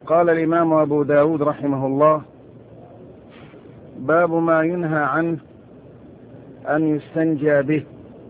قال الإمام أبو داود رحمه الله: باب ما ينهى عنه أن يستنجى به.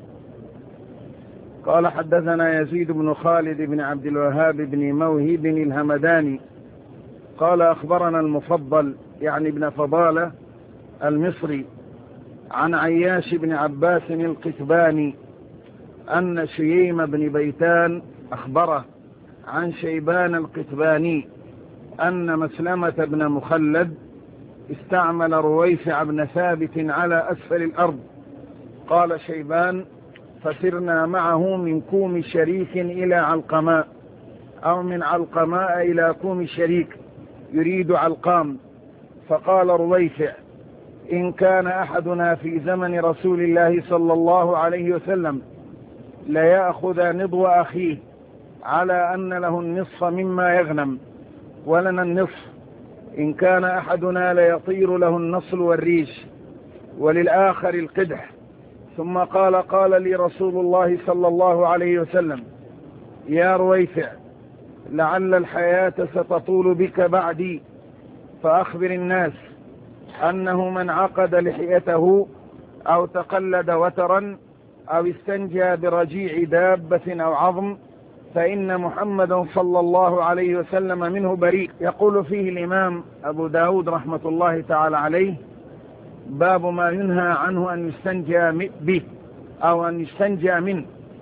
قال: حدثنا يزيد بن خالد بن عبد الوهاب بن موهب الهمداني قال: أخبرنا المفضل يعني ابن فضالة المصري عن عياش بن عباس القتباني أن شييم بن بيتان أخبره عن شيبان القتباني أن مسلمة بن مخلد استعمل رويفع بن ثابت على أسفل الأرض. قال شيبان: فسرنا معه من كوم شريك إلى علقماء، أو من علقماء إلى كوم شريك، يريد علقام. فقال رويفع: إن كان أحدنا في زمن رسول الله صلى الله عليه وسلم ليأخذ نضو أخيه على أن له النصف مما يغنم ولنا النصف، إن كان أحدنا ليطير له النصل والريش وللآخر القدح. ثم قال لي رسول الله صلى الله عليه وسلم: يا رويفع، لعل الحياة ستطول بك بعدي، فأخبر الناس أنه من عقد لحيته أو تقلد وترا أو استنجى برجيع دابة أو عظم فإن محمدا صلى الله عليه وسلم منه بريء. يقول فيه الإمام أبو داود رحمة الله تعالى عليه: باب ما ينهى عنه أن يستنجى به أو أن يستنجى منه.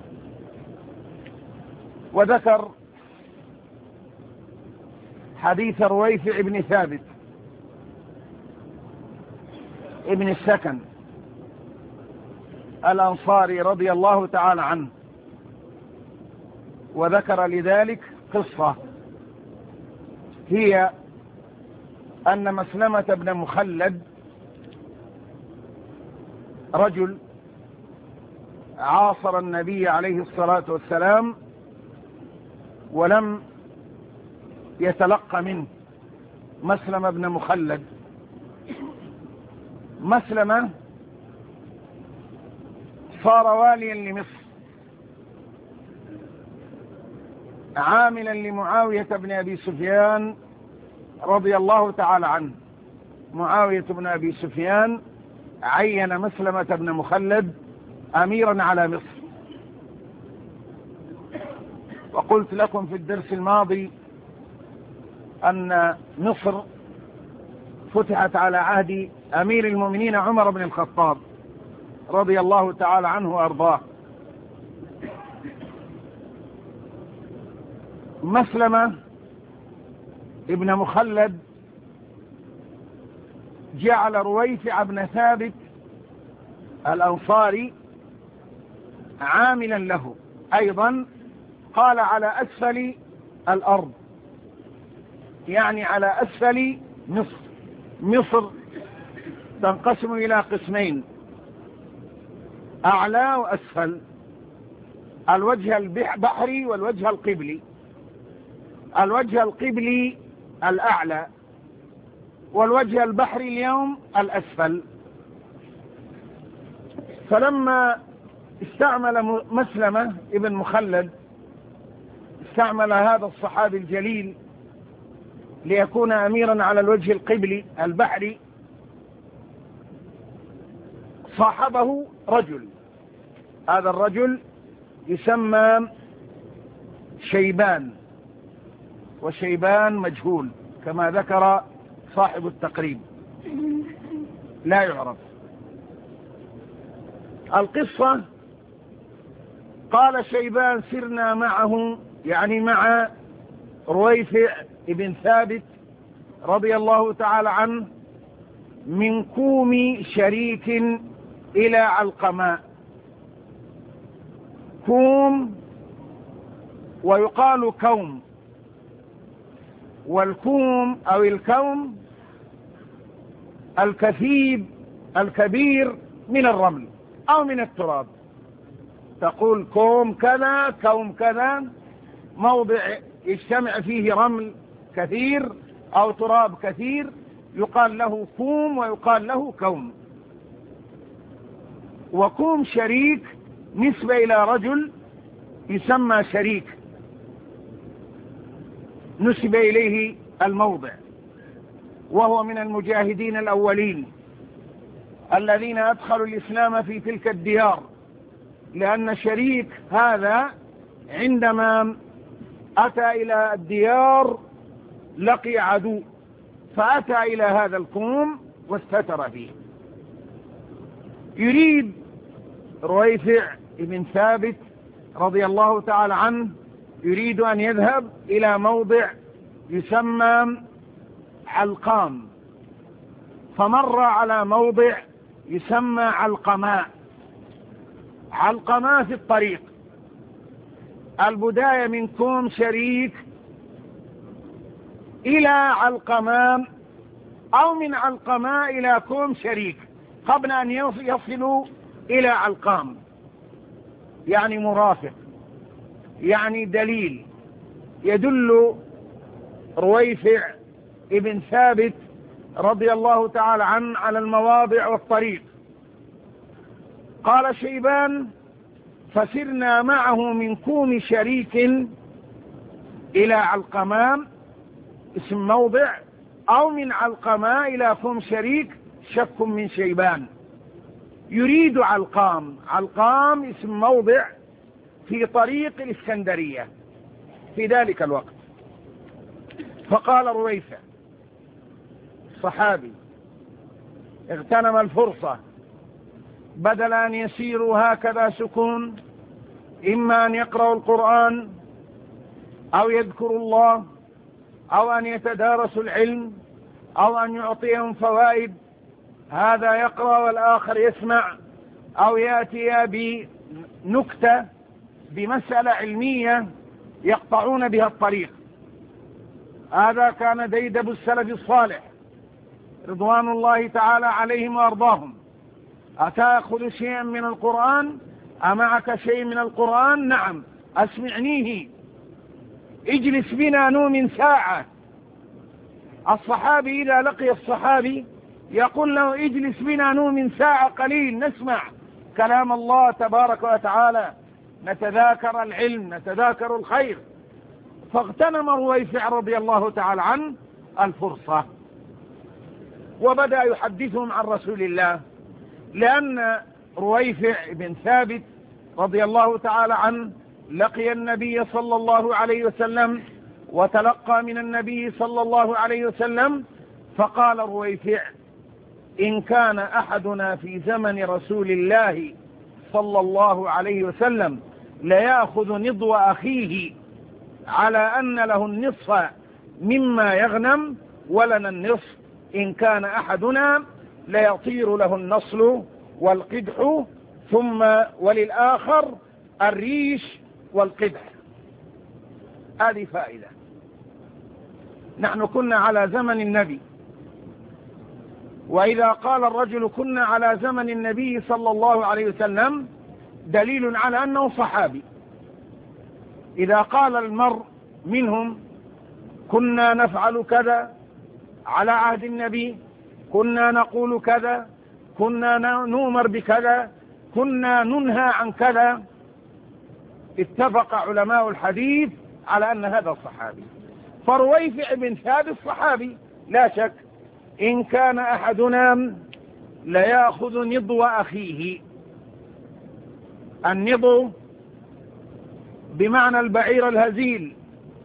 وذكر حديث رويفع بن ثابت ابن السكن الأنصاري رضي الله تعالى عنه، وذكر لذلك قصة، هي أن مسلمة بن مخلد رجل عاصر النبي عليه الصلاة والسلام ولم يتلقى منه، مسلمة بن مخلد. مسلمة صار واليا لمصر عاملا لمعاوية بن أبي سفيان رضي الله تعالى عنه. معاوية بن أبي سفيان عين مسلمة بن مخلد أميرا على مصر. وقلت لكم في الدرس الماضي أن مصر فتحت على عهد أمير المؤمنين عمر بن الخطاب رضي الله تعالى عنه وأرضاه. مسلمة ابن مخلد جعل رويفع بن ثابت الأنصاري عاملا له أيضا، قال على أسفل الأرض، يعني على أسفل مصر. مصر تنقسم إلى قسمين: أعلى وأسفل، الوجه البحري والوجه القبلي. الوجه القبلي الأعلى، والوجه البحري اليوم الأسفل. فلما استعمل مسلمة ابن مخلد، استعمل هذا الصحابي الجليل ليكون أميرا على الوجه القبلي البحري، صاحبه رجل، هذا الرجل يسمى شيبان، وشيبان مجهول كما ذكر صاحب التقريب، لا يعرف. القصة: قال شيبان: سرنا معه، يعني مع رويفع بن ثابت رضي الله تعالى عنه، من كوم شريك إلى علقماء. كوم ويقال كوم، والكوم أو الكوم الكثيب الكبير من الرمل أو من التراب. تقول كوم كذا كوم كذا، موضع يجتمع فيه رمل كثير أو تراب كثير، يقال له كوم ويقال له كوم. وكوم شريك نسبة إلى رجل يسمى شريك، نسب إليه الموضع، وهو من المجاهدين الأولين الذين أدخلوا الإسلام في تلك الديار، لأن شريك هذا عندما أتى إلى الديار لقي عدو، فأتى إلى هذا الكوم واستتر فيه. يريد رويفع بن ثابت رضي الله تعالى عنه يريد أن يذهب إلى موضع يسمى علقام، فمر على موضع يسمى علقماء. علقماء في الطريق، البداية من كوم شريك إلى علقماء، أو من علقماء إلى كوم شريك، قبل أن يصلوا إلى علقام، يعني مرافق، يعني دليل يدل رويفع ابن ثابت رضي الله تعالى عنه على المواضع والطريق. قال شيبان: فسرنا معه من كوم شريك إلى علقماء اسم موضع، أو من علقماء إلى كوم شريك شك من شيبان. يريد علقام. علقام اسم موضع في طريق الإسكندرية في ذلك الوقت. فقال رويفع صحابي اغتنم الفرصة، بدل أن يسيروا هكذا سكون، إما أن يقرأوا القرآن أو يذكروا الله أو أن يتدارسوا العلم أو أن يعطيهم فوائد، هذا يقرأ والآخر يسمع، أو يأتي بنكتة بمسألة علمية يقطعون بها الطريق. هذا كان ديدب السلف الصالح رضوان الله تعالى عليهم وأرضاهم. أتأخذ شيئا من القرآن؟ أمعك شيء من القرآن؟ نعم، أسمعنيه، اجلس بنا نوم ساعة. الصحابي إذا لقي الصحابي يقول له اجلس بنا نوم ساعة قليل نسمع كلام الله تبارك وتعالى، نتذاكر العلم، نتذاكر الخير. فاغتنم رويفع رضي الله تعالى عنه الفرصة، وبدأ يحدثهم عن رسول الله، لأن رويفع بن ثابت رضي الله تعالى عنه لقي النبي صلى الله عليه وسلم وتلقى من النبي صلى الله عليه وسلم. فقال رويفع: إن كان أحدنا في زمن رسول الله صلى الله عليه وسلم ليأخذ نضو أخيه على أن له النصف مما يغنم ولنا النصف، إن كان أحدنا ليطير له النصل والقدح، ثم وللآخر الريش والقدح. هذه فائدة. نحن كنا على زمن النبي، وإذا قال الرجل كنا على زمن النبي صلى الله عليه وسلم دليل على أنه صحابي. إذا قال المرء منهم كنا نفعل كذا على عهد النبي، كنا نقول كذا، كنا نؤمر بكذا، كنا ننهى عن كذا، اتفق علماء الحديث على أن هذا صحابي. فرويفع بن ثابت صحابي لا شك. إن كان أحدنا ليأخذ نضو أخيه. النضو بمعنى البعير الهزيل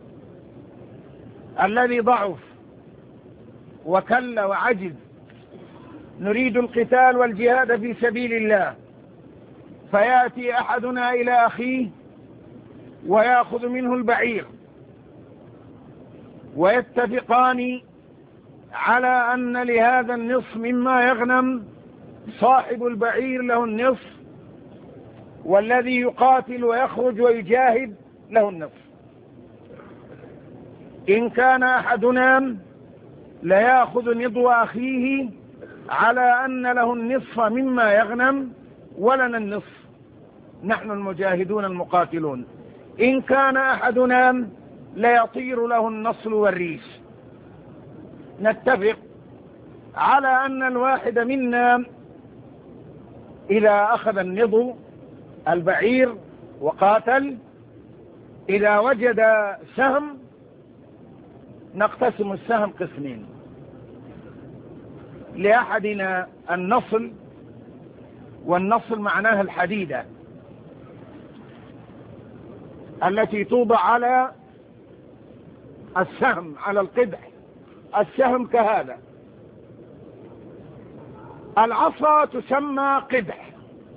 الذي ضعف وكل وعجز، نريد القتال والجهاد في سبيل الله، فيأتي أحدنا إلى أخيه ويأخذ منه البعير، ويتفقان على أن لهذا النصف مما يغنم، صاحب البعير له النصف، والذي يقاتل ويخرج ويجاهد له النصف. إن كان أحدنا ليأخذ نضو أخيه على أن له النصف مما يغنم ولنا النصف، نحن المجاهدون المقاتلون. إن كان أحدنا ليطير له النصل والريش. نتفق على أن الواحد منا إذا أخذ النضو البعير وقاتل، إذا وجد سهم نقتسم السهم قسمين: لأحدنا النصل، والنصل معناها الحديدة التي توضع على السهم، على القدح. السهم كهذا. العصا تسمى قدح.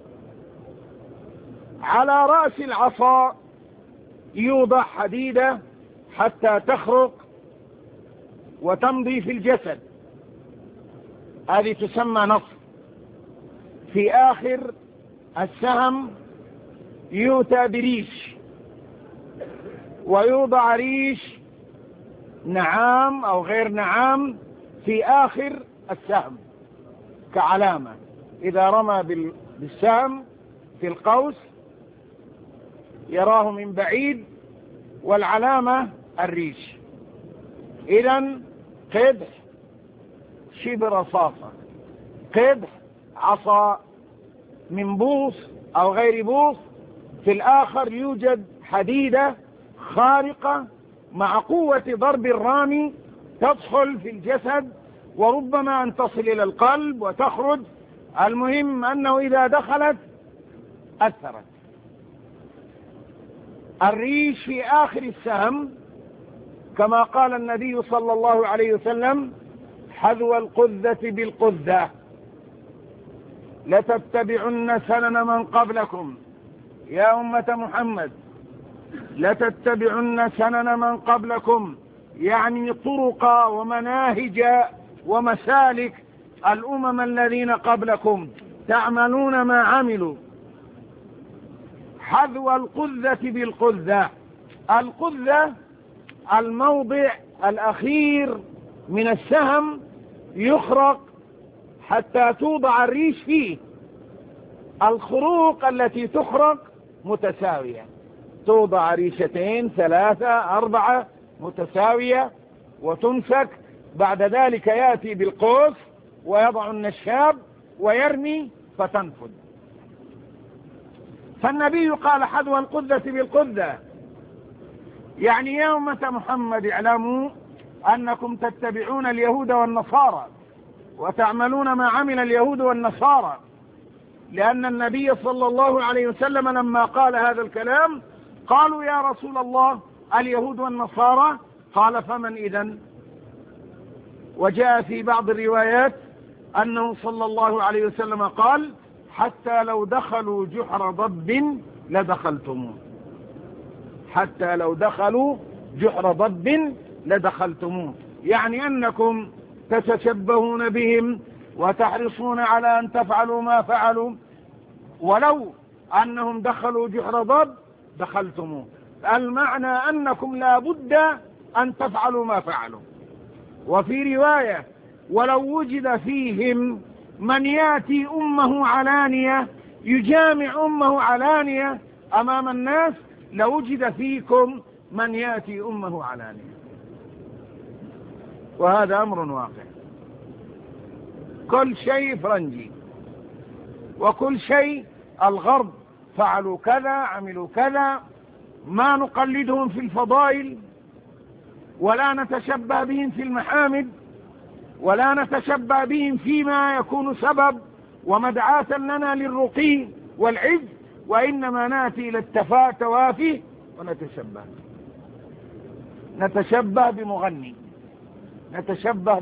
على رأس العصا يوضع حديدة حتى تخرق وتمضي في الجسد، هذه تسمى نصل. في آخر السهم يؤتى بريش، ويوضع ريش نعام أو غير نعام في آخر السهم كعلامة. إذا رمى بالسهم في القوس يراه من بعيد، والعلامة الريش. إذن قدح شبر رصاصة، قدح عصا من بوص أو غير بوص، في الآخر يوجد حديدة خارقة مع قوة ضرب الرامي تدخل في الجسد، وربما أن تصل إلى القلب وتخرج. المهم أنه إذا دخلت أثرت. الريش في آخر السهم كما قال النبي صلى الله عليه وسلم: حذو القذة بالقذة لتتبعن سنن من قبلكم. يا أمة محمد، لتتبعن سنن من قبلكم، يعني طرق ومناهج ومسالك الأمم الذين قبلكم، تعملون ما عملوا. حذو القذة بالقذة. القذة الموضع الأخير من السهم يخرق حتى توضع الريش فيه. الخروق التي تخرق متساوية، توضع ريشتين 3 4 متساوية وتمسك. بعد ذلك يأتي بالقوس ويضع النشاب ويرمي فتنفذ. فالنبي قال: حذو القذة بالقذة، يعني يا أمة محمد اعلموا أنكم تتبعون اليهود والنصارى وتعملون ما عمل اليهود والنصارى، لأن النبي صلى الله عليه وسلم لما قال هذا الكلام قالوا: يا رسول الله اليهود والنصارى؟ قال: فمن إذن؟ وجاء في بعض الروايات أنه صلى الله عليه وسلم قال: حتى لو دخلوا جحر ضب لدخلتموه، حتى لو دخلوا جحر ضب لدخلتموه، يعني أنكم تتشبهون بهم وتحرصون على أن تفعلوا ما فعلوا، ولو أنهم دخلوا جحر ضب دخلتموه. المعنى أنكم لا بد أن تفعلوا ما فعلوا. وفي رواية: ولو وجد فيهم من يأتي أمه علانية، يجامع أمه علانية أمام الناس، لوجد فيكم من يأتي أمه علانية. وهذا أمر واقع. كل شيء فرنجي، وكل شيء الغرب فعلوا كذا عملوا كذا، ما نقلدهم في الفضائل ولا نتشبه بهم في المحامد ولا نتشبه بهم فيما يكون سبب ومدعاة لنا للرقي والعز، وإنما نأتي إلى التوافه ونتشبه. نتشبه بمغني، نتشبه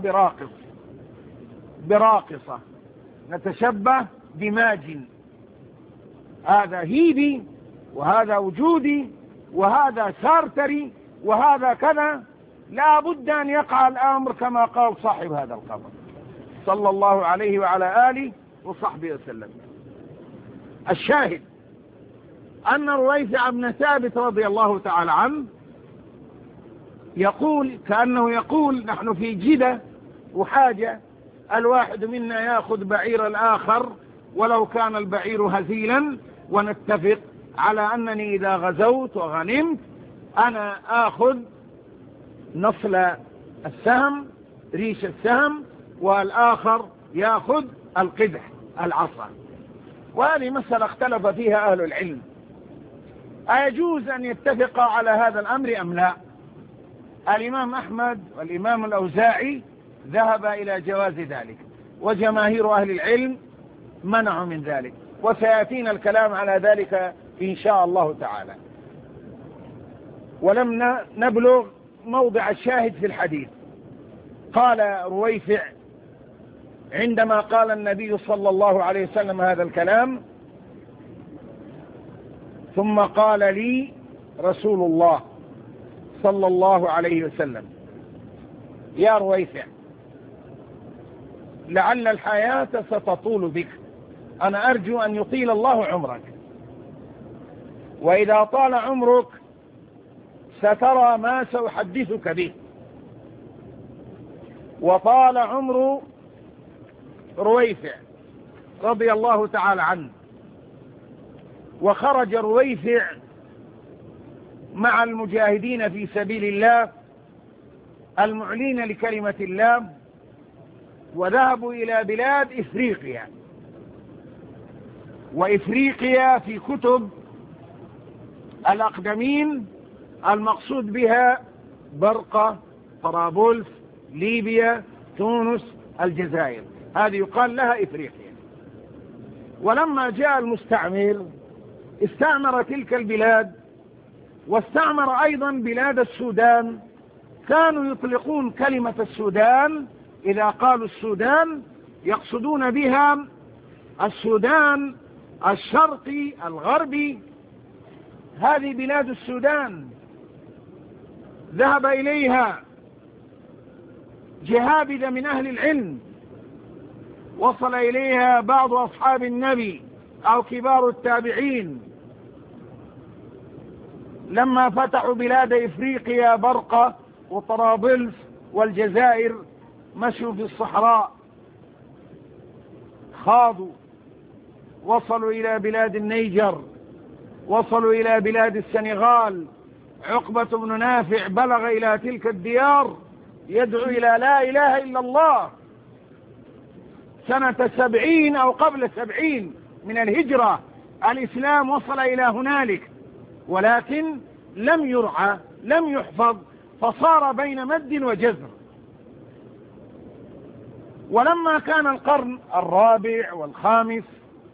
براقصة، نتشبه بماجن. هذا هيبي، وهذا وجودي، وهذا سارتري، وهذا كذا. لا بد أن يقع الأمر كما قال صاحب هذا القبر صلى الله عليه وعلى آله وصحبه وسلم. الشاهد أن رويفع بن ثابت رضي الله تعالى عنه يقول، كأنه يقول: نحن في جدة وحاجة، الواحد منا يأخذ بعير الآخر ولو كان البعير هزيلا، ونتفق على أنني إذا غزوت وغنمت أنا آخذ نصل السهم، ريش السهم، والآخر يأخذ القدح العصا. وهذه مسألة اختلف فيها أهل العلم، أيجوز أن يتفق على هذا الأمر أم لا؟ الإمام أحمد والإمام الأوزاعي ذهب إلى جواز ذلك، وجماهير أهل العلم منعوا من ذلك، وسيأتينا الكلام على ذلك إن شاء الله تعالى. ولم نبلغ موضع الشاهد في الحديث. قال رويفع عندما قال النبي صلى الله عليه وسلم هذا الكلام: ثم قال لي رسول الله صلى الله عليه وسلم: يا رويفع، لعل الحياة ستطول بك، أنا أرجو أن يطيل الله عمرك، وإذا طال عمرك سترى ما سأحدثك به. وطال عمر رويفع رضي الله تعالى عنه، وخرج رويفع مع المجاهدين في سبيل الله المعلين لكلمة الله، وذهبوا إلى بلاد إفريقيا. وإفريقيا في كتب الأقدمين المقصود بها برقة، طرابلس، ليبيا، تونس، الجزائر، هذه يقال لها إفريقيا. ولما جاء المستعمر استعمر تلك البلاد، واستعمر أيضا بلاد السودان. كانوا يطلقون كلمة السودان، إذا قالوا السودان يقصدون بها السودان الشرقي الغربي، هذه بلاد السودان. ذهب إليها جهابذة من أهل العلم، وصل إليها بعض أصحاب النبي أو كبار التابعين لما فتحوا بلاد إفريقيا برقة وطرابلس والجزائر، مشوا في الصحراء، خاضوا، وصلوا إلى بلاد النيجر، وصلوا إلى بلاد السنغال. عقبة بن نافع بلغ إلى تلك الديار يدعو إلى لا إله إلا الله سنة 70 أو قبل 70 من الهجرة. الإسلام وصل إلى هنالك، ولكن لم يرعى، لم يحفظ، فصار بين مد وجزر. ولما كان القرن الرابع والخامس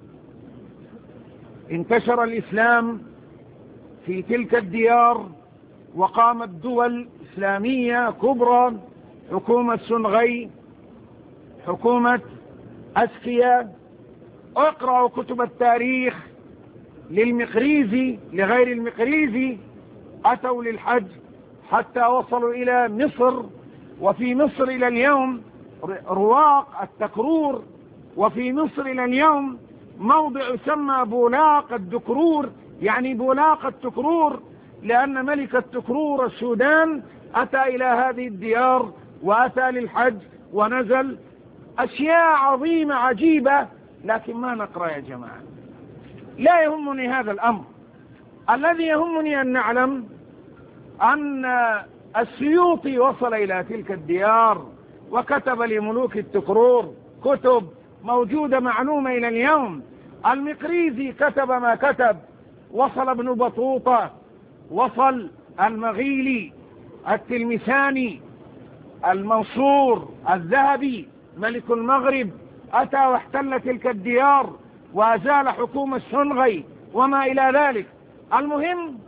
انتشر الإسلام في تلك الديار، وقامت دول إسلامية كبرى، حكومة سنغي، حكومة أسكيا. اقرأوا كتب التاريخ للمقريزي لغير المقريزي، أتوا للحج حتى وصلوا إلى مصر، وفي مصر إلى اليوم رواق التكرور، وفي مصر إلى اليوم موضع يسمى بولاق الدكرور، يعني بولاق التكرور، لأن ملك التكرور السودان أتى إلى هذه الديار وأتى للحج ونزل. أشياء عظيمة عجيبة، لكن ما نقرأ يا جماعة. لا يهمني هذا الأمر، الذي يهمني أن نعلم أن السيوطي وصل إلى تلك الديار وكتب لملوك التكرور كتب موجودة معلومة إلى اليوم. المقريزي كتب ما كتب، وصل ابن بطوطة، وصل المغيلي، التلمساني، المنصور، الذهبي ملك المغرب أتى واحتل تلك الديار وأزال حكومة السنغي وما إلى ذلك. المهم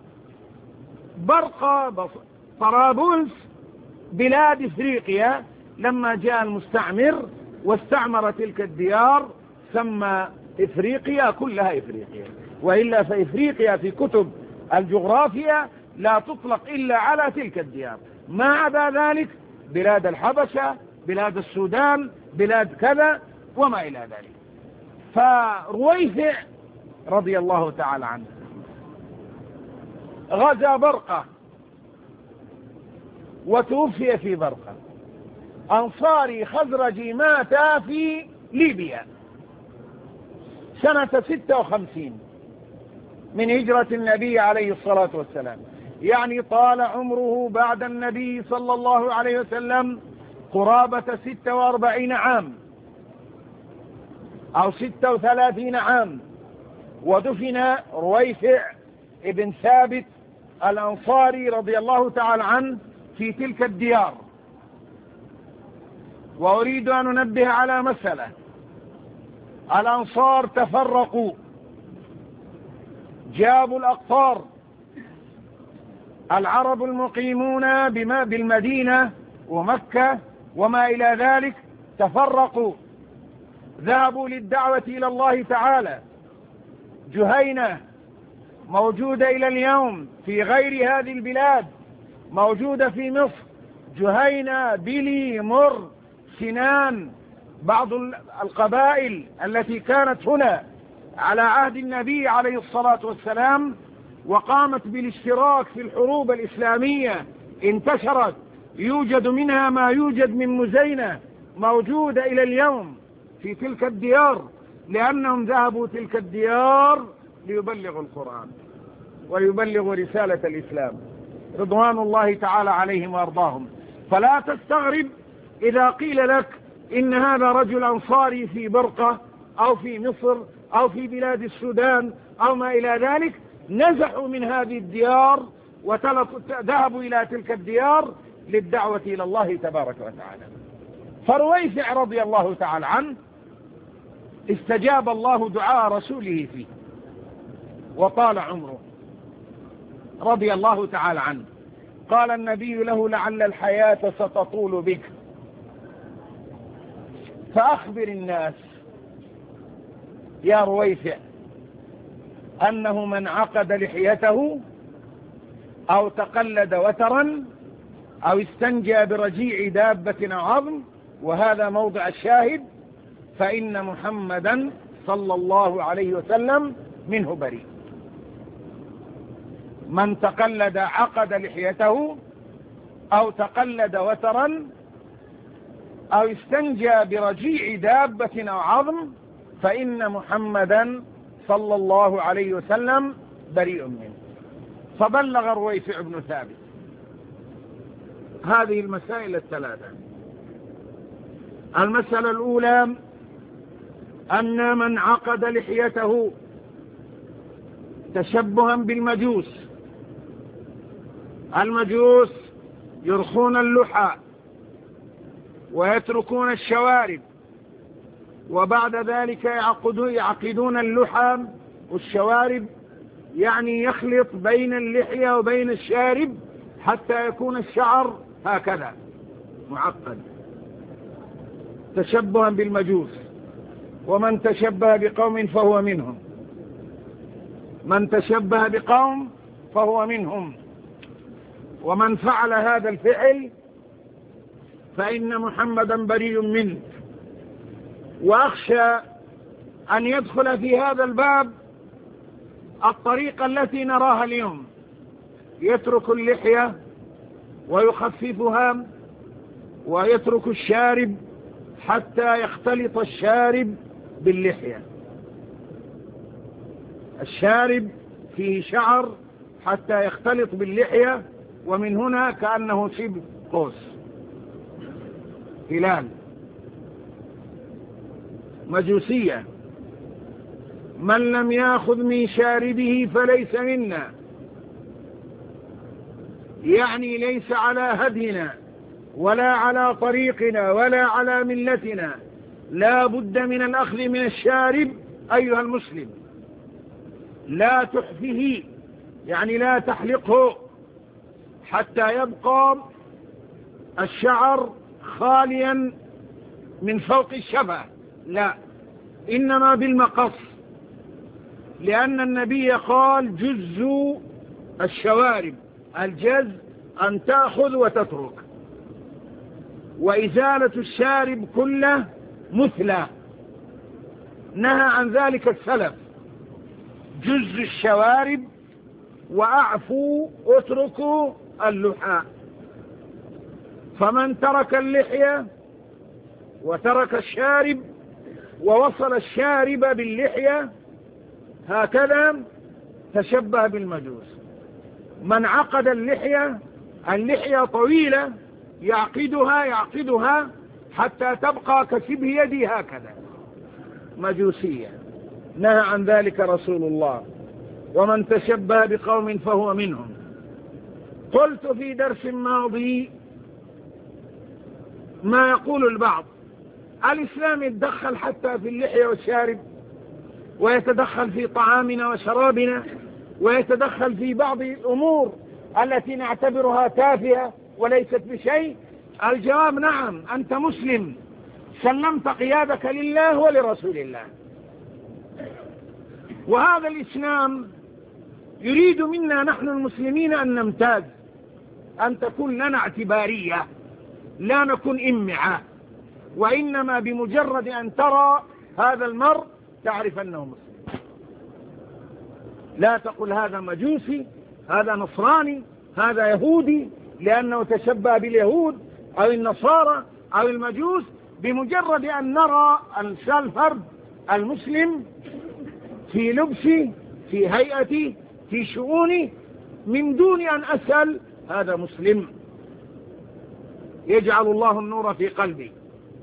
برقة، طرابلس، بلاد إفريقيا. لما جاء المستعمر واستعمر تلك الديار سمى إفريقيا كلها إفريقيا، وإلا فإفريقيا في كتب الجغرافيا لا تطلق إلا على تلك الديار، ما عدا ذلك بلاد الحبشة، بلاد السودان، بلاد كذا وما إلى ذلك. فرويفع رضي الله تعالى عنه غزا برقة وتوفي في برقة. أنصاري خزرجي مات في ليبيا سنة 56 من هجرة النبي عليه الصلاة والسلام، يعني طال عمره بعد النبي صلى الله عليه وسلم قرابة 46 عام أو 36 عام. ودفن رويفع ابن ثابت الأنصاري رضي الله تعالى عنه في تلك الديار. وأريد أن أنبه على مسألة: الأنصار تفرقوا، جابوا الأقطار، العرب المقيمون بالمدينة ومكة وما إلى ذلك تفرقوا، ذهبوا للدعوة إلى الله تعالى. جهينة موجودة إلى اليوم في غير هذه البلاد، موجودة في مصر، جهينة، بلي، مر، سنان، بعض القبائل التي كانت هنا على عهد النبي عليه الصلاة والسلام وقامت بالاشتراك في الحروب الإسلامية، انتشرت، يوجد منها ما يوجد من مزينة، موجودة إلى اليوم في تلك الديار، لأنهم ذهبوا تلك الديار ليبلغوا القرآن ويبلغوا رسالة الإسلام رضوان الله تعالى عليهم وأرضاهم. فلا تستغرب إذا قيل لك إن هذا رجل أنصاري في برقة أو في مصر أو في بلاد السودان أو ما إلى ذلك، نزحوا من هذه الديار وذهبوا إلى تلك الديار للدعوة إلى الله تبارك وتعالى. فرويفع رضي الله تعالى عنه استجاب الله دعاء رسوله فيه وطال عمره رضي الله تعالى عنه. قال النبي له: لعل الحياة ستطول بك، فأخبر الناس يا رويفع أنه من عقد لحيته أو تقلد وترا أو استنجى برجيع دابة أو عظم، وهذا موضع الشاهد، فإن محمدا صلى الله عليه وسلم منه بريء. من عقد لحيته أو تقلد وترا أو استنجى برجيع دابة أو عظم، فإن محمدا صلى الله عليه وسلم بريء منه. فبلغ رويفع بن ثابت هذه المسائل الثلاثة. المسألة الأولى أن من عقد لحيته تشبها بالمجوس، المجوس يرخون اللحى ويتركون الشوارب، وبعد ذلك يعقدون اللحى والشوارب، يعني يخلط بين اللحية وبين الشارب حتى يكون الشعر هكذا معقد، تشبها بالمجوس. ومن تشبه بقوم فهو منهم، من تشبه بقوم فهو منهم. ومن فعل هذا الفعل فإن محمدا بريء منه. وأخشى أن يدخل في هذا الباب الطريقة التي نراها اليوم، يترك اللحية ويخففها ويترك الشارب حتى يختلط الشارب باللحية، الشارب فيه شعر حتى يختلط باللحية، ومن هنا كأنه شبه قوس هلال. مجوسية. من لم يأخذ من شاربه فليس منا، يعني ليس على هدينا ولا على طريقنا ولا على ملتنا، لا بد من الأخذ من الشارب أيها المسلم. لا تحفه، يعني لا تحلقه حتى يبقى الشعر خاليا من فوق الشفة، لا، إنما بالمقص، لأن النبي قال: جزوا الشوارب. الجز أن تأخذ وتترك، وإزالة الشارب كله مثلى، نهى عن ذلك السلف. جز الشوارب وأعفوا اتركوا اللحى. فمن ترك اللحية وترك الشارب ووصل الشارب باللحية هكذا تشبه بالمجوس. من عقد اللحية طويلة يعقدها حتى تبقى كشبه يدي هكذا، مجوسية، نهى عن ذلك رسول الله. ومن تشبه بقوم فهو منهم. قلت في درس ماضي ما يقول البعض: الإسلام يتدخل حتى في اللحية والشارب، ويتدخل في طعامنا وشرابنا، ويتدخل في بعض الأمور التي نعتبرها تافهة وليست بشيء. الجواب: نعم، أنت مسلم، سلمت قيادك لله ولرسول الله. وهذا الإسلام يريد منا نحن المسلمين أن نمتاز، أن تكون لنا اعتبارية، لا نكون إمعة، وإنما بمجرد أن ترى هذا المرء تعرف أنه مسلم. لا تقل هذا مجوسي، هذا نصراني، هذا يهودي، لأنه تشبه باليهود أو النصارى أو المجوس. بمجرد أن نرى الفرد المسلم في لبسي، في هيئتي، في شؤوني، من دون أن أسأل هذا مسلم. يجعل الله النور في قلبي،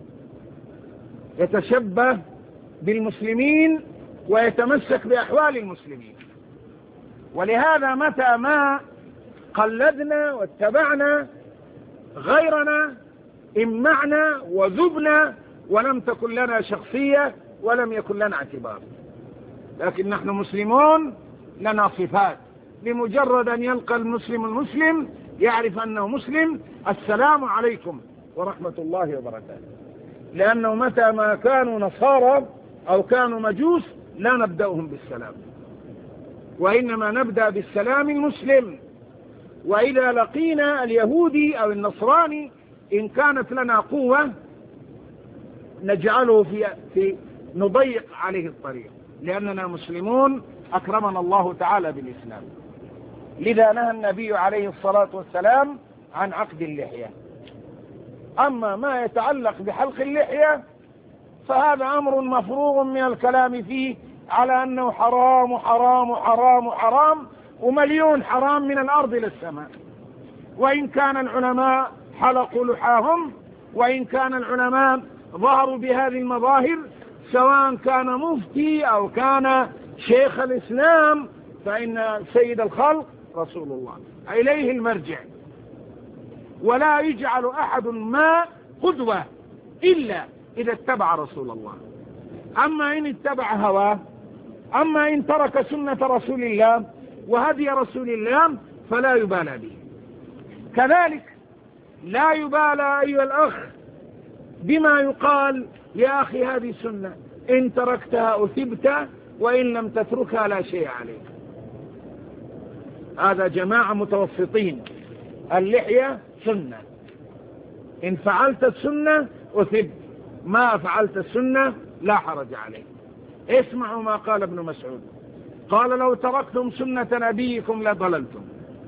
يتشبه بالمسلمين ويتمسك بأحوال المسلمين. ولهذا متى ما قلدنا واتبعنا غيرنا امعنا وذبنا، ولم تكن لنا شخصية ولم يكن لنا اعتبار. لكن نحن مسلمون لنا صفات، بمجرد أن يلقى المسلم يعرف أنه مسلم: السلام عليكم ورحمة الله وبركاته. لأنه متى ما كانوا نصارى أو كانوا مجوس لا نبدأهم بالسلام، وإنما نبدأ بالسلام المسلم. وإذا لقينا اليهودي أو النصراني إن كانت لنا قوة نجعله نضيق عليه الطريق، لأننا مسلمون أكرمنا الله تعالى بالإسلام. لذا نهى النبي عليه الصلاة والسلام عن عقد اللحية. أما ما يتعلق بحلق اللحية فهذا أمر مفروغ من الكلام فيه، على أنه حرام وحرام وحرام وحرام ومليون حرام من الأرض إلى السماء. وإن كان العلماء حلقوا لحاهم، وإن كان العلماء ظهروا بهذه المظاهر، سواء كان مفتي أو كان شيخ الإسلام، فإن سيد الخلق رسول الله، إليه المرجع. ولا يجعل أحد ما قدوة إلا إذا اتبع رسول الله. أما إن اتبع هواه، أما إن ترك سنة رسول الله وهدي رسول الله فلا يبالى به. كذلك لا يبالى أيها الأخ بما يقال: يا أخي هذه سنة، إن تركتها أثبت، وإن لم تتركها لا شيء عليك. هذا جماعة متوسطين. اللحية سنة، إن فعلت السنة أثبت، ما فعلت السنة لا حرج عليك. اسمعوا ما قال ابن مسعود، قال: لو تركتم سنة نبيكم لضللتم.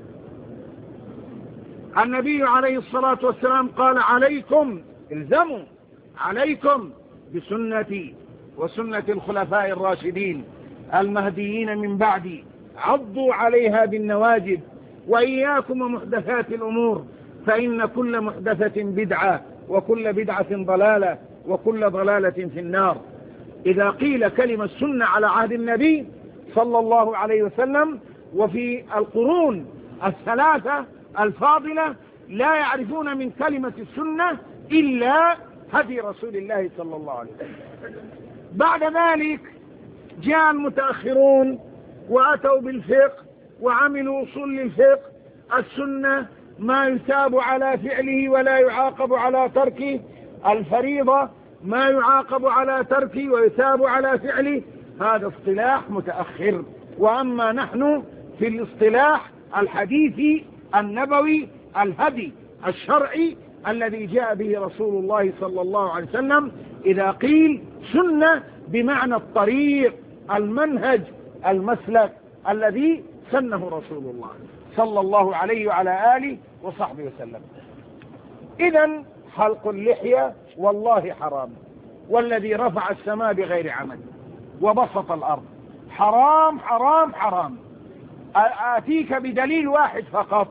النبي عليه الصلاة والسلام قال: عليكم، الزموا، عليكم بسنتي وسنة الخلفاء الراشدين المهديين من بعدي، عضوا عليها بالنواجذ، وإياكم ومحدثات الأمور، فإن كل محدثة بدعة، وكل بدعة ضلالة، وكل ضلالة في النار. إذا قيل كلمة سنة على عهد النبي صلى الله عليه وسلم وفي القرون الثلاثة الفاضلة لا يعرفون من كلمة السنة إلا هدي رسول الله صلى الله عليه وسلم. بعد ذلك جاء المتأخرون وأتوا بالفقه وعملوا أصول للفقه. السنة ما يثاب على فعله ولا يعاقب على تركه، الفريضة ما يعاقب على تركه ويثاب على فعله. هذا اصطلاح متأخر. وأما نحن في الاصطلاح الحديثي النبوي الهدي الشرعي الذي جاء به رسول الله صلى الله عليه وسلم، إذا قيل سنة بمعنى الطريق، المنهج، المسلك الذي سنه رسول الله صلى الله عليه وعلى آله وصحبه وسلم. إذن حلق اللحية والله حرام، والذي رفع السماء بغير عمد وبسط الأرض، حرام حرام حرام. آتيك بدليل واحد فقط.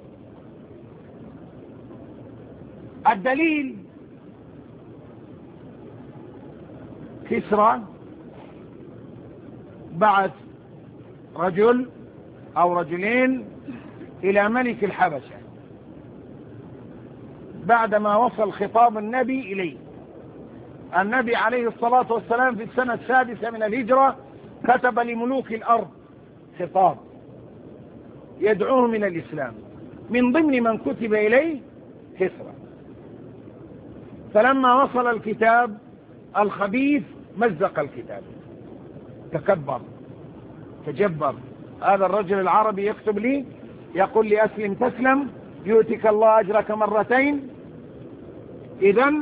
الدليل: كسرى بعث رجل أو رجلين إلى ملك الحبشة بعدما وصل خطاب النبي إليه. النبي عليه الصلاة والسلام في السنة 6 من الهجرة كتب لملوك الأرض خطاب يدعوهم إلى الإسلام، من ضمن من كتب إليه كسرى. فلما وصل الكتاب الخبيث مزق الكتاب، تكبر تجبر. هذا الرجل العربي يكتب لي يقول لي أسلم تسلم يؤتك الله أجرك مرتين. إذن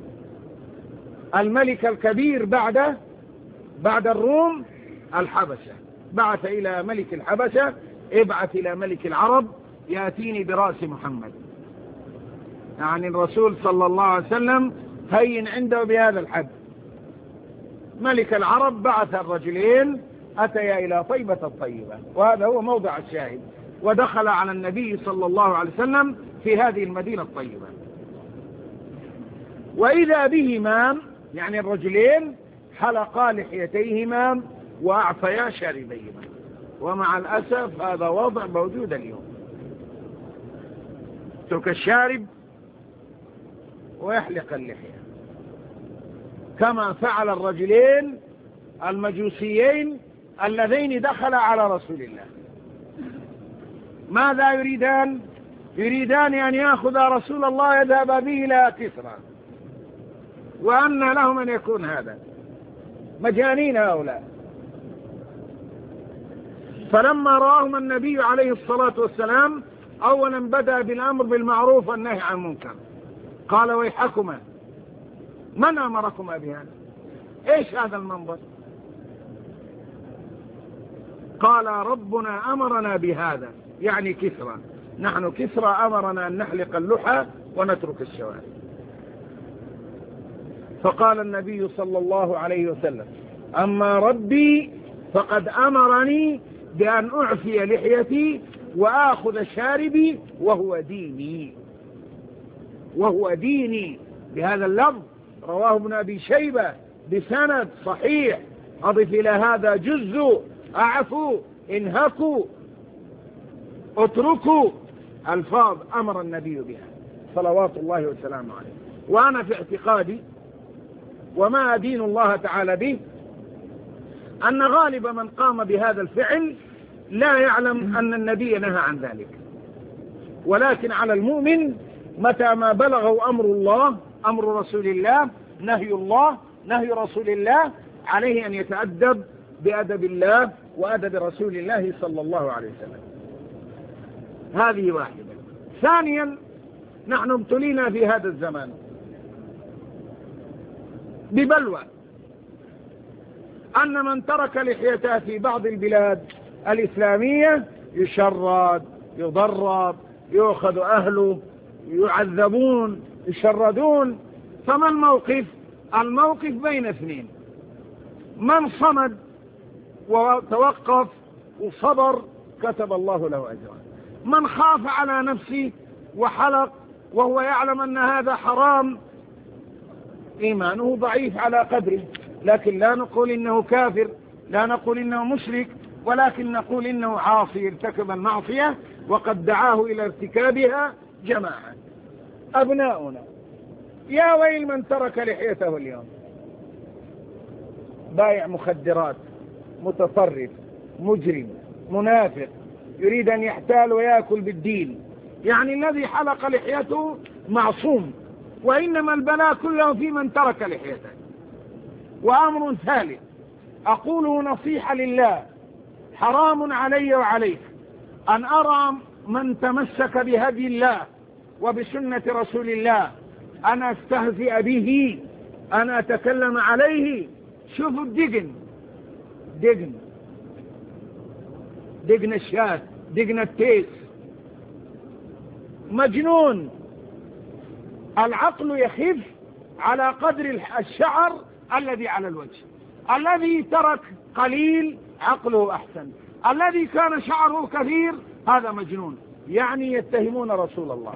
الملك الكبير بعد الروم الحبشة، بعث إلى ملك الحبشة ابعث إلى ملك العرب يأتيني برأس محمد. يعني الرسول صلى الله عليه وسلم هين عنده بهذا الحد. ملك العرب بعث الرجلين أتيا إلى طيبة الطيبة، وهذا هو موضع الشاهد، ودخل على النبي صلى الله عليه وسلم في هذه المدينة الطيبة. وإذا بهما يعني الرجلين حلقا لحيتيهما وأعفيا شاربيهما. ومع الأسف هذا وضع موجود اليوم، ترك الشارب ويحلق اللحية، كما فعل الرجلين المجوسيين اللذين دخل على رسول الله. ماذا يريدان؟ يريدان أن يأخذ رسول الله يذهب به إلى كسرى. وأن لهم أن يكون هذا؟ مجانين هؤلاء. فلما رآهم النبي عليه الصلاة والسلام أولا بدأ بالأمر بالمعروف والنهي عن المنكر. قال ويحكما من أمركما بهذا؟ إيش هذا المنظر؟ قال ربنا أمرنا بهذا، يعني كسرى. نحن كسرى أمرنا أن نحلق اللحى ونترك الشوارب. فقال النبي صلى الله عليه وسلم أما ربي فقد أمرني بأن أعفي لحيتي وآخذ شاربي وهو ديني بهذا اللفظ. رواه ابن أبي شيبة بسند صحيح. أضف إلى هذا جزء أعفوا انهكوا اتركوا، الفاظ أمر النبي بها صلوات الله وسلامه عليه. وأنا في اعتقادي وما أدين الله تعالى به أن غالب من قام بهذا الفعل لا يعلم أن النبي نهى عن ذلك، ولكن على المؤمن متى ما بلغه أمر الله أمر رسول الله نهي رسول الله عليه أن يتأدب بأدب الله وأدب رسول الله صلى الله عليه وسلم. هذه واحدة. ثانيا نحن ابتلينا في هذا الزمان ببلوى أن من ترك لحيته في بعض البلاد الإسلامية يشرد يضرب يؤخذ أهله يعذبون يشردون. فما الموقف؟ الموقف بين اثنين: من صمد وتوقف وصبر كتب الله له أجرا، من خاف على نفسه وحلق وهو يعلم أن هذا حرام إيمانه ضعيف على قدره. لكن لا نقول إنه كافر، لا نقول إنه مشرك، ولكن نقول إنه عاصي ارتكب المعصية وقد دعاه إلى ارتكابها جماعة. أبناؤنا يا ويل من ترك لحيته اليوم، بايع مخدرات، متطرف، مجرم، منافق، يريد أن يحتال ويأكل بالدين. يعني الذي حلق لحيته معصوم، وإنما البلاء كله في من ترك لحيته. وأمر ثالث أقوله نصيحة لله: حرام علي وعليك أن أرى من تمسك بهدي الله وبسنة رسول الله أن أستهزئ به، أن أتكلم عليه. شوفوا دقن الشاة، دقن التيس، مجنون. العقل يخف على قدر الشعر الذي على الوجه. الذي ترك قليل عقله أحسن، الذي كان شعره كثير هذا مجنون. يعني يتهمون رسول الله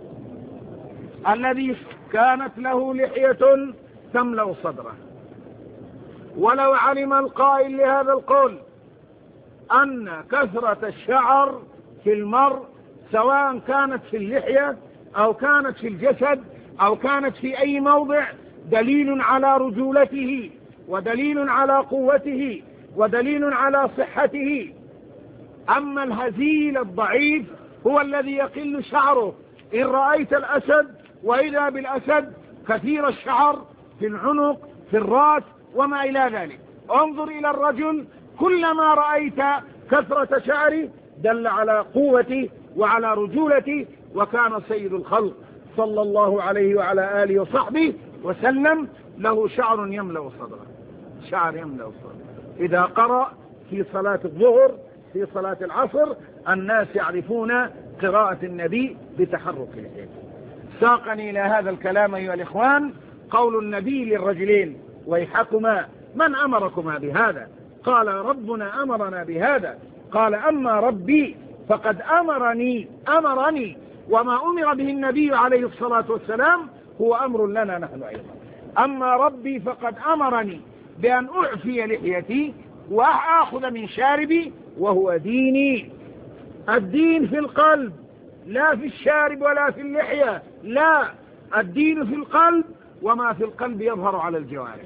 الذي كانت له لحية تملأ صدره. ولو علم القائل لهذا القول أن كثرة الشعر في المرء سواء كانت في اللحية أو كانت في الجسد أو كانت في أي موضع، دليل على رجولته ودليل على قوته ودليل على صحته. أما الهزيل الضعيف هو الذي يقل شعره. إن رأيت الأسد وإذا بالأسد كثير الشعر في العنق في الرأس وما إلى ذلك. انظر إلى الرجل كلما رأيت كثرة شعره دل على قوته وعلى رجولته. وكان سيد الخلق صلى الله عليه وعلى آله وصحبه وسلم له شعر يملأ صدره، شعر يملأ صدره. إذا قرأ في صلاة الظهر في صلاة العصر الناس يعرفون قراءة النبي بتحرك لحيته. ساقني إلى هذا الكلام أيها الإخوان قول النبي للرجلين: ويحكما من أمركما بهذا؟ قال: ربنا أمرنا بهذا. قال: أما ربي فقد أمرني. وما أمر به النبي عليه الصلاة والسلام هو أمر لنا نحن أيضا. أما ربي فقد أمرني بأن أعفي لحيتي وأخذ من شاربي وهو ديني. الدين في القلب لا في الشارب ولا في اللحية، لا، الدين في القلب، وما في القلب يظهر على الجوارح.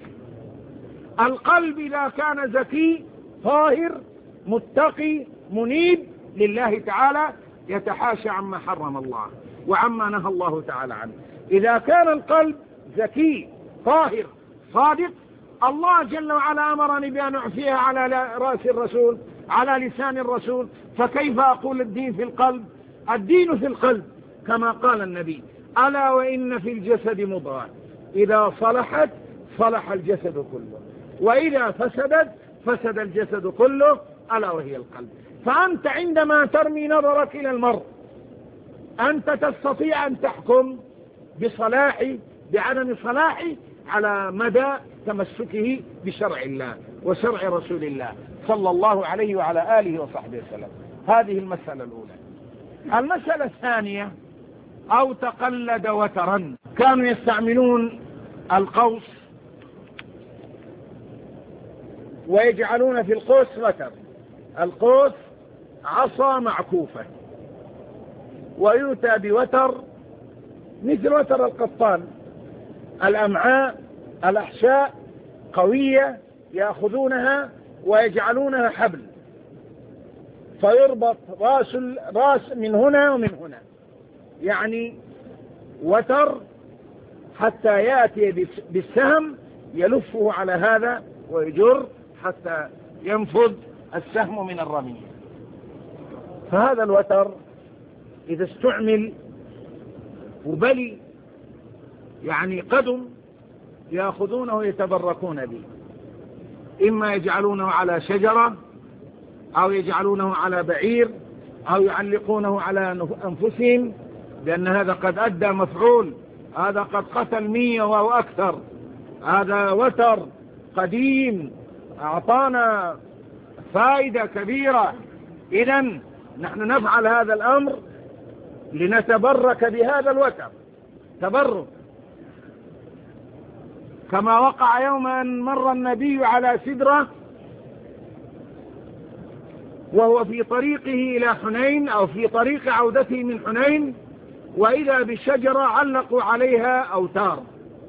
القلب إذا كان زكي طاهر متقي منيب لله تعالى يتحاشى عما حرم الله وعما نهى الله تعالى عنه. إذا كان القلب زكي طاهر صادق، الله جل وعلا أمرني بأن أعفيها على رأس الرسول على لسان الرسول، فكيف أقول الدين في القلب؟ الدين في القلب كما قال النبي: ألا وإن في الجسد مضغة إذا صلحت صلح الجسد كله وإذا فسدت فسد الجسد كله ألا وهي القلب. فأنت عندما ترمي نظرك إلى المرء أنت تستطيع أن تحكم بصلاحه بعدم صلاحه على مدى تمسكه بشرع الله وشرع رسول الله صلى الله عليه وعلى آله وصحبه وسلم. هذه المسألة الأولى. المسألة الثانية: أو تقلد وترا. كانوا يستعملون القوس ويجعلون في القوس وتر. القوس عصا معكوفة، ويؤتى بوتر مثل وتر القطان، الأمعاء الأحشاء قوية يأخذونها ويجعلونها حبل، فيربط راس من هنا ومن هنا، يعني وتر حتى يأتي بالسهم يلفه على هذا ويجر حتى ينفذ السهم من الرمية. فهذا الوتر إذا استعمل وبلي يعني قدم يأخذونه يتبركون به، إما يجعلونه على شجرة أو يجعلونه على بعير أو يعلقونه على أنفسهم، لأن هذا قد أدى مفعول، هذا قد قتل 100 أو أكثر. هذا وتر قديم أعطانا فائدة كبيرة. إذن نحن نفعل هذا الأمر لنتبرك بهذا الوتر تبرك، كما وقع يوما مر النبي على سدرة وهو في طريقه إلى حنين أو في طريق عودته من حنين، وإذا بالشجرة علقوا عليها أوتار،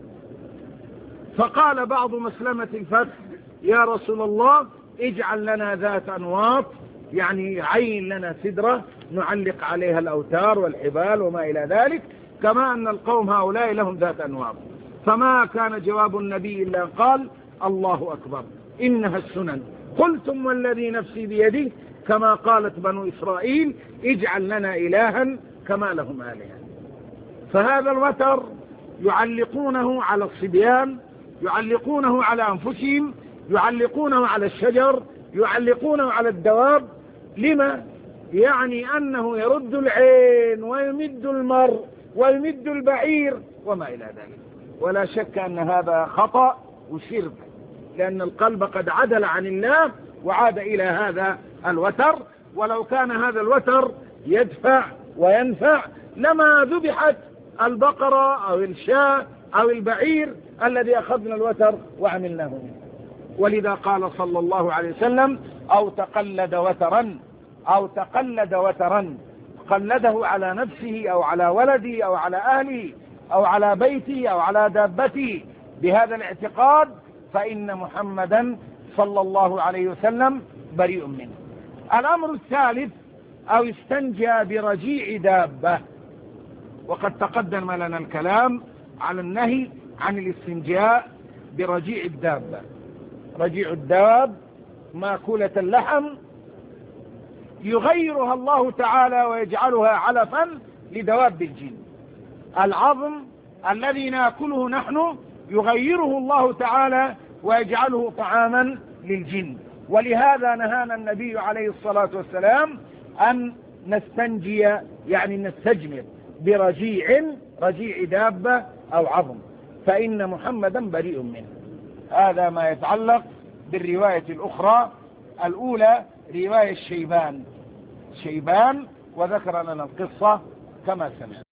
فقال بعض مسلمة الفتح: يا رسول الله اجعل لنا ذات أنواط، يعني عين لنا سدرة نعلق عليها الأوتار والحبال وما إلى ذلك، كما أن القوم هؤلاء لهم ذات أنواط. فما كان جواب النبي إلا قال: الله أكبر إنها السنن، قلتم والذي نفسي بيده، كما قالت بنو إسرائيل اجعل لنا إلها كما لهم آلهة. فهذا الوتر يعلقونه على الصبيان، يعلقونه على أنفسهم، يعلقونه على الشجر، يعلقونه على الدواب. لما؟ يعني أنه يرد العين ويمد المرء ويمد البعير وما إلى ذلك. ولا شك أن هذا خطأ وشرك، لأن القلب قد عدل عن الله وعاد إلى هذا الوتر. ولو كان هذا الوتر يدفع وينفع لما ذبحت البقرة أو الشاة أو البعير الذي أخذنا الوتر وعملناه منه. ولذا قال صلى الله عليه وسلم: أو تقلد وترا، أو تقلد وترا، قلده على نفسه أو على ولده أو على أهله أو على بيته أو على دابته بهذا الاعتقاد، فإن محمدا صلى الله عليه وسلم بريء منه. الأمر الثالث: أو استنجى برجيع دابة. وقد تقدم لنا الكلام على النهي عن الاستنجاء برجيع الدابة. رجيع الداب ماكولة اللحم يغيرها الله تعالى ويجعلها علفا لدواب الجن. العظم الذي ناكله نحن يغيره الله تعالى ويجعله طعاما للجن، ولهذا نهانا النبي عليه الصلاة والسلام أن نستنجي، يعني نستجمر برجيع دابة أو عظم، فإن محمدا بريء منه. هذا ما يتعلق بالرواية الأخرى. الأولى رواية شيبان، وذكر لنا القصة كما سمعنا.